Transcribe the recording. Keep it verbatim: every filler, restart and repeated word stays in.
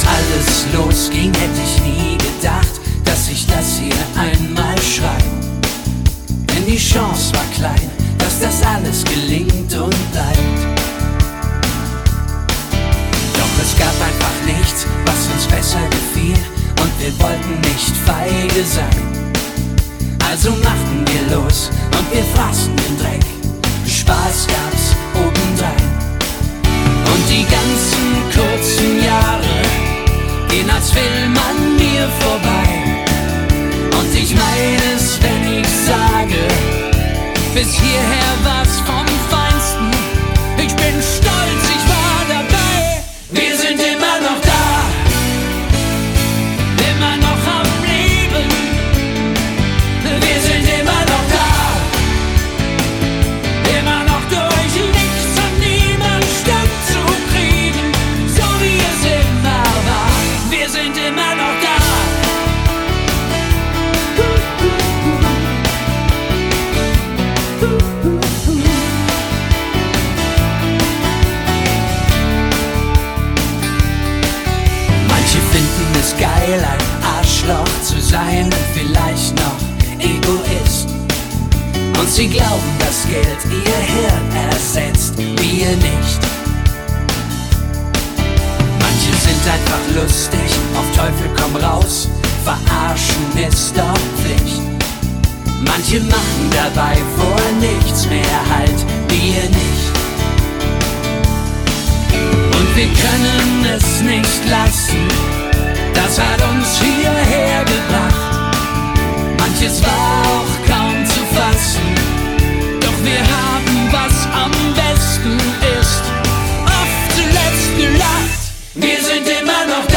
alles losging, hätte ich nie gedacht, dass ich das hier einmal schreibe. Denn die Chance war klein, dass das alles gelingt und bleibt. Doch es gab einfach nichts, was uns besser gefiel, und wir wollten nicht feige sein. Also machten wir los und wir fraßen den Dreck, Spaß gab's obendrein. Und die ganzen kurzen Jahre gehen als Film an mir vorbei. Und ich meine es, wenn ich sage, bis hierher war's vom Feinsten. Ich bin stolz, ich war dabei. Wir sind immer noch da, immer noch am Leben. Wir sind immer noch da, immer noch durch nichts und niemand Stück zu kriegen, so wie es immer war. Wir sind immer noch da. Manche finden es geil, ein Arschloch zu sein und vielleicht noch Egoist. Und sie glauben, dass Geld ihr Hirn ersetzt, wir nicht. Manche sind einfach lustig, auf Teufel komm raus, verarschen ist doch Pflicht. Manche machen dabei vor nichts mehr Halt, wir nicht. Und wir können es nicht lassen, das hat uns hierher gebracht. Manches war auch kaum zu fassen, doch wir haben, was am besten ist, oft zuletzt gelacht. Wir sind immer noch